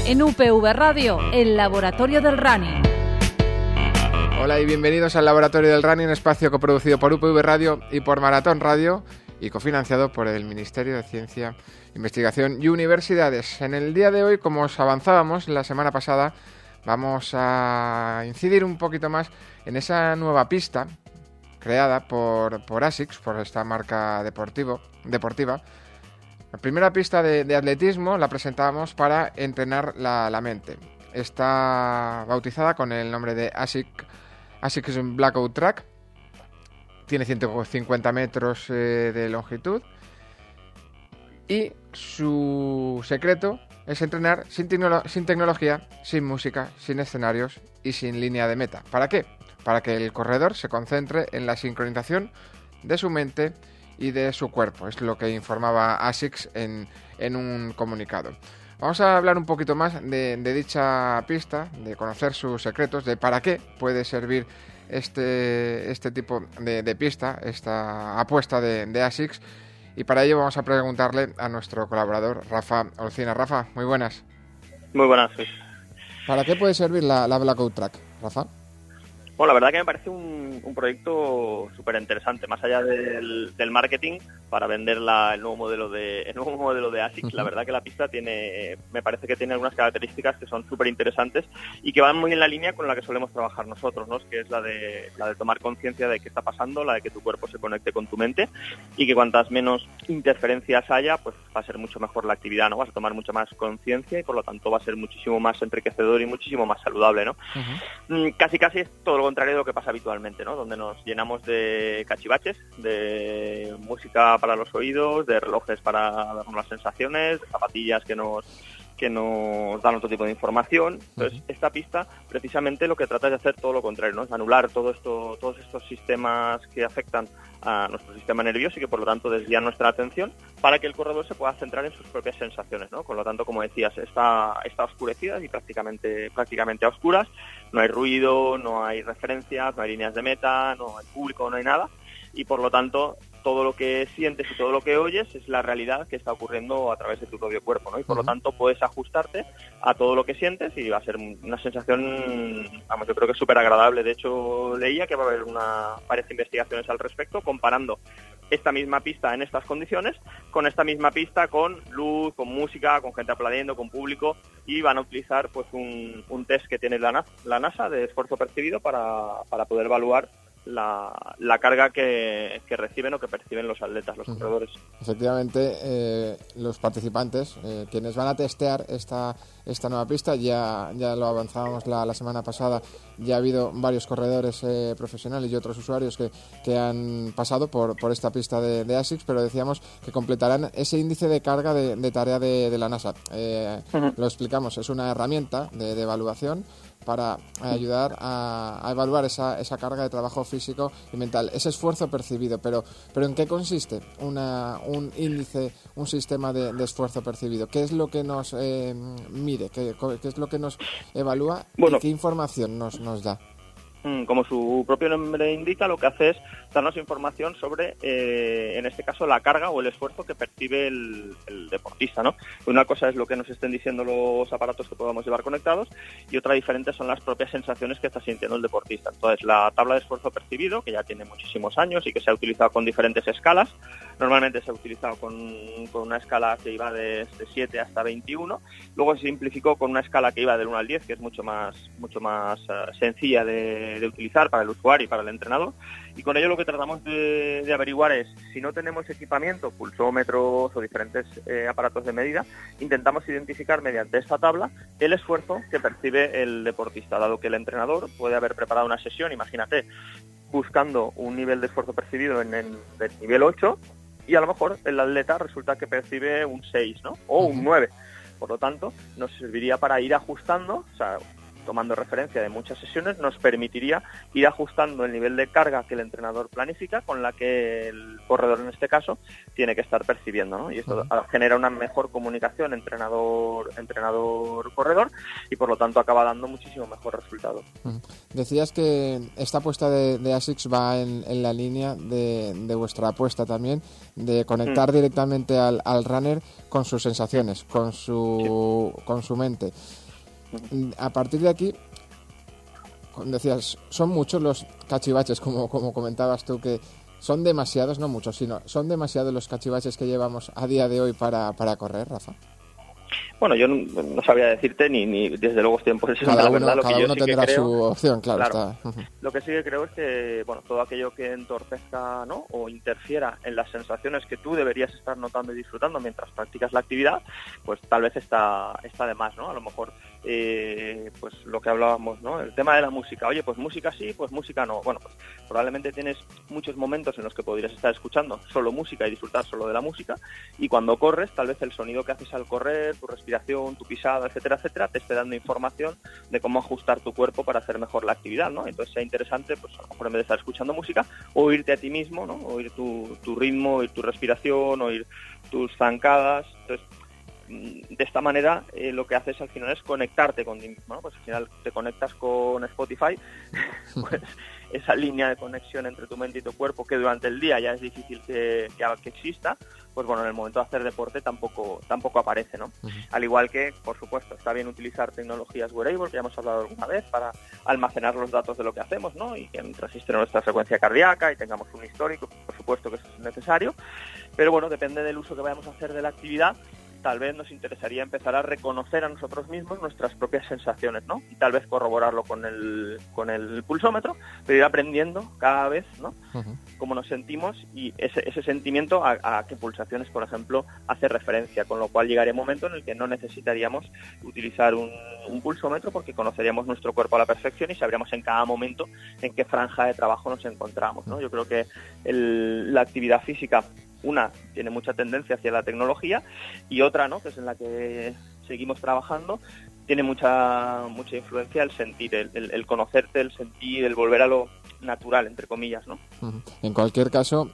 En UPV Radio, el laboratorio del running. Hola y bienvenidos al Laboratorio del Running, espacio coproducido por UPV Radio y por Maratón Radio y cofinanciado por el Ministerio de Ciencia, Investigación y Universidades. En el día de hoy, como os avanzábamos la semana pasada, vamos a incidir un poquito más en esa nueva pista creada por ASICS, por esta marca deportiva. La primera pista de atletismo la presentábamos para entrenar la mente. Está bautizada con el nombre de ASICS Blackout Track. Tiene 150 metros de longitud. Y su secreto es entrenar sin tecnología, sin música, sin escenarios y sin línea de meta. ¿Para qué? Para que el corredor se concentre en la sincronización de su mente y de su cuerpo. Es lo que informaba ASICS en un comunicado. Vamos a hablar un poquito más de dicha pista, de conocer sus secretos, de para qué puede servir este tipo de pista, esta apuesta de ASICS. Y para ello vamos a preguntarle a nuestro colaborador, Rafa Olcina. Rafa, muy buenas. Muy buenas, sí. ¿Para qué puede servir la Blackout Track, Rafa? Bueno, la verdad que me parece un proyecto súper interesante, más allá del marketing, para vender el nuevo modelo de ASICS. Uh-huh. La verdad que la pista me parece que tiene algunas características que son súper interesantes y que van muy en la línea con la que solemos trabajar nosotros, ¿no? Que es la de tomar conciencia de qué está pasando, la de que tu cuerpo se conecte con tu mente y que cuantas menos interferencias haya, pues va a ser mucho mejor la actividad, ¿no? Vas a tomar mucha más conciencia y por lo tanto va a ser muchísimo más enriquecedor y muchísimo más saludable, ¿no? Uh-huh. Casi es todo lo contrario de lo que pasa habitualmente, ¿no? Donde nos llenamos de cachivaches, de música para los oídos, de relojes para darnos las sensaciones, de zapatillas que nos dan otro tipo de información. Entonces, esta pista precisamente lo que trata es de hacer todo lo contrario, ¿no? Es anular todos estos sistemas que afectan a nuestro sistema nervioso y que por lo tanto desvían nuestra atención para que el corredor se pueda centrar en sus propias sensaciones, ¿no? Con lo tanto, como decías, está oscurecida y prácticamente a oscuras. No hay ruido, no hay referencias, no hay líneas de meta, no hay público, no hay nada. Y por lo tanto, todo lo que sientes y todo lo que oyes es la realidad que está ocurriendo a través de tu propio cuerpo, ¿no? Y por lo tanto puedes ajustarte a todo lo que sientes y va a ser una sensación, vamos, yo creo que es súper agradable. De hecho, leía que va a haber varias investigaciones al respecto comparando esta misma pista en estas condiciones con esta misma pista con luz, con música, con gente aplaudiendo, con público, y van a utilizar pues un test que tiene la NASA de esfuerzo percibido para poder evaluar la carga que reciben o que perciben los atletas, los corredores. Efectivamente, los participantes, quienes van a testear esta nueva pista, ya lo avanzábamos la semana pasada, ya ha habido varios corredores profesionales y otros usuarios que han pasado por esta pista de ASICS, pero decíamos que completarán ese índice de carga de tarea de la NASA. Lo explicamos, es una herramienta de evaluación para ayudar a evaluar esa carga de trabajo físico y mental, ese esfuerzo percibido. Pero ¿en qué consiste un índice, un sistema de esfuerzo percibido? ¿Qué es lo que nos mide? ¿Qué es lo que nos evalúa? Bueno, ¿y qué información nos da? Como su propio nombre indica, lo que hace es darnos información sobre, en este caso, la carga o el esfuerzo que percibe el deportista, ¿no? Una cosa es lo que nos estén diciendo los aparatos que podamos llevar conectados y otra diferente son las propias sensaciones que está sintiendo el deportista. Entonces, la tabla de esfuerzo percibido, que ya tiene muchísimos años y que se ha utilizado con diferentes escalas, normalmente se ha utilizado con una escala que iba de 7 hasta 21, luego se simplificó con una escala que iba del 1 al 10, que es mucho más sencilla de utilizar para el usuario y para el entrenador, y con ello lo que tratamos de averiguar es, si no tenemos equipamiento, pulsómetros o diferentes aparatos de medida, intentamos identificar mediante esta tabla el esfuerzo que percibe el deportista, dado que el entrenador puede haber preparado una sesión, imagínate, buscando un nivel de esfuerzo percibido en el nivel 8, y a lo mejor el atleta resulta que percibe un 6, ¿no? O un 9. Por lo tanto, nos serviría para ir ajustando, o sea, tomando referencia de muchas sesiones, nos permitiría ir ajustando el nivel de carga que el entrenador planifica con la que el corredor, en este caso, tiene que estar percibiendo, ¿no? Y esto genera una mejor comunicación entrenador-corredor y, por lo tanto, acaba dando muchísimo mejor resultado. Decías que esta apuesta de ASICS va en la línea de vuestra apuesta también, de conectar directamente al runner con sus sensaciones, con su mente. A partir de aquí, decías, son muchos los cachivaches, como comentabas tú, que son demasiados, no muchos, sino son demasiados los cachivaches que llevamos a día de hoy para correr, Rafa. Bueno, yo no sabría decirte, ni desde luego estoy en posesión de la verdad. Cada uno tendrá su opción, claro. Está. Lo que sí que creo es que, bueno, todo aquello que entorpezca, ¿no?, o interfiera en las sensaciones que tú deberías estar notando y disfrutando mientras practicas la actividad, pues tal vez está de más, ¿no? A lo mejor, pues lo que hablábamos, ¿no?, el tema de la música. Oye, pues música sí, pues música no. Bueno, pues probablemente tienes muchos momentos en los que podrías estar escuchando solo música y disfrutar solo de la música, y cuando corres, tal vez el sonido que haces al correr, tu respiración, tu pisada, etcétera, etcétera, te esté dando información de cómo ajustar tu cuerpo para hacer mejor la actividad, ¿no? Entonces sea interesante, pues a lo mejor en vez de estar escuchando música, oírte a ti mismo, ¿no? Oír tu ritmo, oír tu respiración, oír tus zancadas. Entonces, de esta manera lo que haces al final es conectarte con ti mismo, ¿no? Pues al final te conectas con Spotify, pues esa línea de conexión entre tu mente y tu cuerpo, que durante el día ya es difícil que exista, pues bueno, en el momento de hacer deporte tampoco aparece, ¿no? Al igual que, por supuesto, está bien utilizar tecnologías wearable, que ya hemos hablado alguna vez, para almacenar los datos de lo que hacemos, ¿no? Y que registre nuestra frecuencia cardíaca y tengamos un histórico, por supuesto que eso es necesario, pero bueno, depende del uso que vayamos a hacer de la actividad. Tal vez nos interesaría empezar a reconocer a nosotros mismos nuestras propias sensaciones, ¿no? Y tal vez corroborarlo con el pulsómetro, pero ir aprendiendo cada vez, ¿no?, cómo nos sentimos y ese sentimiento a qué pulsaciones, por ejemplo, hace referencia, con lo cual llegaría un momento en el que no necesitaríamos utilizar un pulsómetro porque conoceríamos nuestro cuerpo a la perfección y sabríamos en cada momento en qué franja de trabajo nos encontramos, ¿no? Yo creo que la actividad física, una, tiene mucha tendencia hacia la tecnología, y otra, ¿no?, que es en la que seguimos trabajando, tiene mucha influencia el sentir, el conocerte, el sentir, el volver a lo natural, entre comillas, ¿no? En cualquier caso,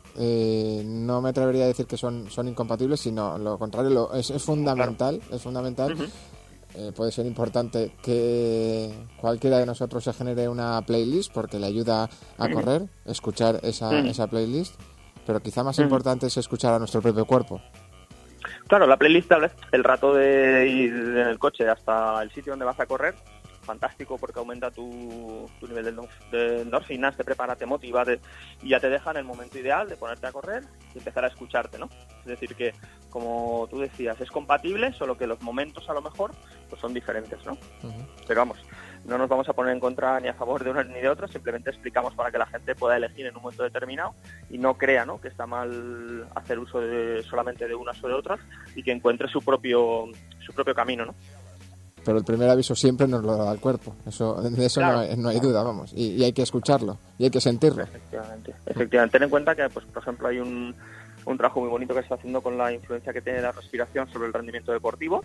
no me atrevería a decir que son incompatibles, sino lo contrario, es fundamental, claro. Es fundamental. Puede ser importante que cualquiera de nosotros se genere una playlist porque le ayuda a correr, escuchar esa playlist. Pero quizá más importante es escuchar a nuestro propio cuerpo. Claro, la playlist, tal vez el rato de ir en el coche hasta el sitio donde vas a correr, fantástico porque aumenta tu nivel de endorfinas, te prepara, te motiva y ya te deja en el momento ideal de ponerte a correr y empezar a escucharte, ¿no? Es decir que, como tú decías, es compatible, solo que los momentos a lo mejor pues son diferentes, ¿no? Pero vamos, no nos vamos a poner en contra ni a favor de uno ni de otro, simplemente explicamos para que la gente pueda elegir en un momento determinado y no crea, ¿no?, que está mal hacer uso solamente de unas o de otras y que encuentre su propio camino, ¿no? Pero el primer aviso siempre nos lo da el cuerpo, de eso claro, no hay duda, vamos, y hay que escucharlo, y hay que sentirlo. Efectivamente. Ten en cuenta que, pues, por ejemplo, hay un trabajo muy bonito que se está haciendo con la influencia que tiene la respiración sobre el rendimiento deportivo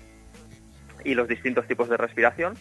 y los distintos tipos de respiración.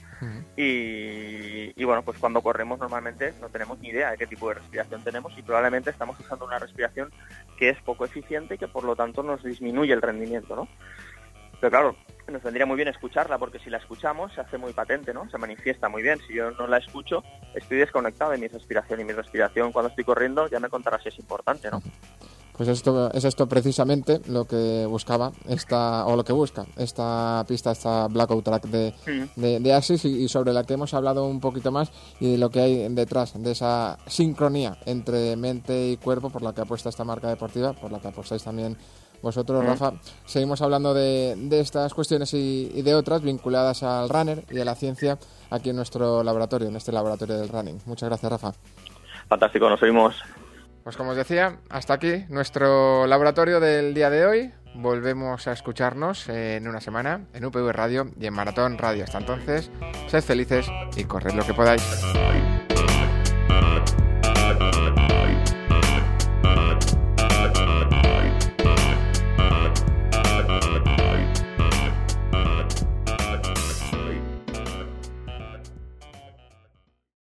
Y bueno, pues cuando corremos normalmente no tenemos ni idea de qué tipo de respiración tenemos y probablemente estamos usando una respiración que es poco eficiente y que por lo tanto nos disminuye el rendimiento, ¿no? Pero claro, nos vendría muy bien escucharla porque si la escuchamos se hace muy patente, ¿no? Se manifiesta muy bien. Si yo no la escucho, estoy desconectado de mi respiración y mi respiración cuando estoy corriendo ya me contará si es importante, ¿no? Pues es esto precisamente lo que buscaba lo que busca esta pista, esta Blackout Track de ASICS y sobre la que hemos hablado un poquito más y de lo que hay detrás de esa sincronía entre mente y cuerpo por la que apuesta esta marca deportiva, por la que apostáis también vosotros, Rafa. Seguimos hablando de estas cuestiones y de otras vinculadas al runner y a la ciencia aquí en nuestro laboratorio, en este laboratorio del running. Muchas gracias, Rafa. Fantástico, nos oímos. Pues como os decía, hasta aquí nuestro laboratorio del día de hoy. Volvemos a escucharnos en una semana en UPV Radio y en Maratón Radio. Hasta entonces, sed felices y corred lo que podáis.